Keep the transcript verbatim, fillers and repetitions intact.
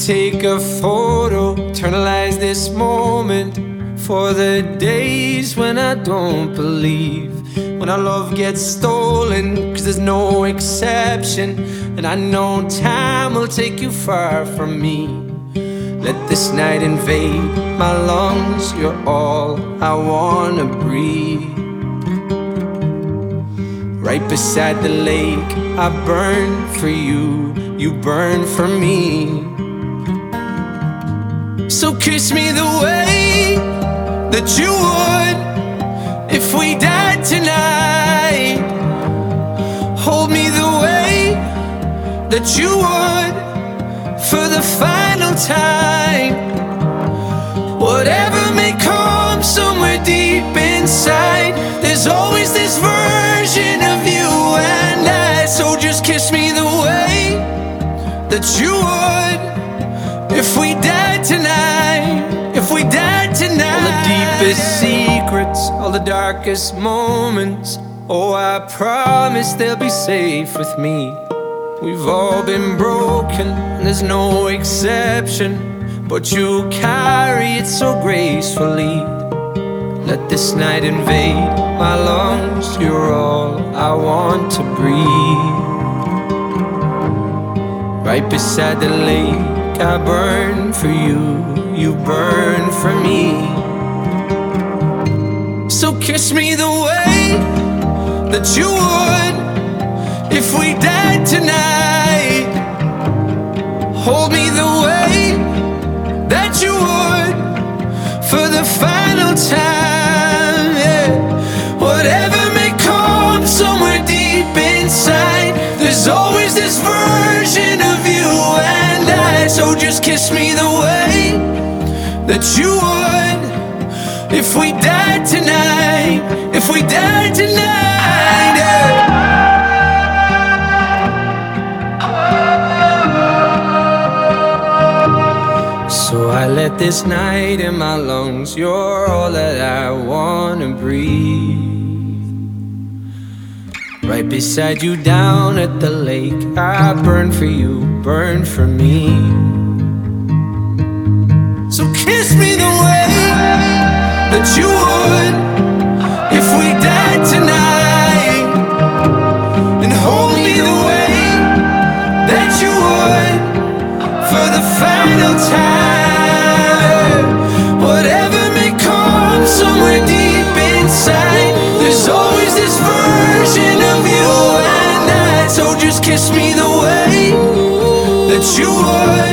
take a photo, eternalize this moment for the days when I don't believe, when our love gets stolen, cause there's no exception. And I know time will take you far from me. Let this night invade my lungs, you're all I wanna breathe. Right beside the lake, I burn for you, you burn for me. So kiss me the way that you would if we died tonight. Hold me the way that you would for the final time. Whatever may come somewhere deep inside, there's always this version of you and I. So just kiss me the way that you would if we died tonight, if we died tonight. All the deepest secrets, all the darkest moments, oh, I promise they'll be safe with me. We've all been broken, and there's no exception, but you carry it so gracefully. Let this night invade my lungs, you're all I want to breathe. Right beside the lake, I burn for you, you burn for me. So kiss me the way that you would if we died tonight. Hold me the way that you would for the final time, yeah. Whatever may come somewhere deep inside, there's always this version of you and I. So just kiss me the way that you would if we died tonight, if we died tonight, yeah. So I let this night in my lungs, you're all that I wanna breathe. Right beside you down at the lake, I burn for you, burn for me. So kiss me the way that you would if we died tonight, and hold me the way that you would for the final time. Whatever may come somewhere deep inside, there's always this version of you and I. So just kiss me the way that you would